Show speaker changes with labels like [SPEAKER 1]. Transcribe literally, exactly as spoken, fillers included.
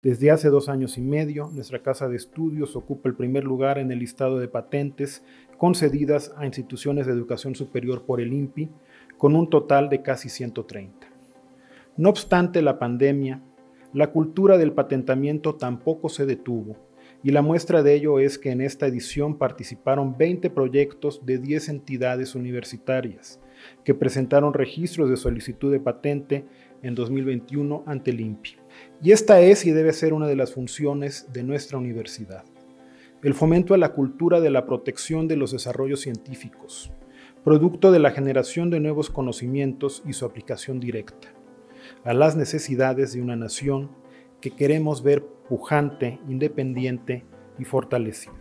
[SPEAKER 1] Desde hace dos años y medio, nuestra casa de estudios ocupa el primer lugar en el listado de patentes concedidas a instituciones de educación superior por el INPI, con un total de casi ciento treinta. No obstante la pandemia, la cultura del patentamiento tampoco se detuvo, y la muestra de ello es que en esta edición participaron veinte proyectos de diez entidades universitarias, que presentaron registros de solicitud de patente en dos mil veintiuno ante el INPI. Y esta es y debe ser una de las funciones de nuestra universidad: el fomento a la cultura de la protección de los desarrollos científicos, producto de la generación de nuevos conocimientos y su aplicación directa a las necesidades de una nación que queremos ver pujante, independiente y fortalecida.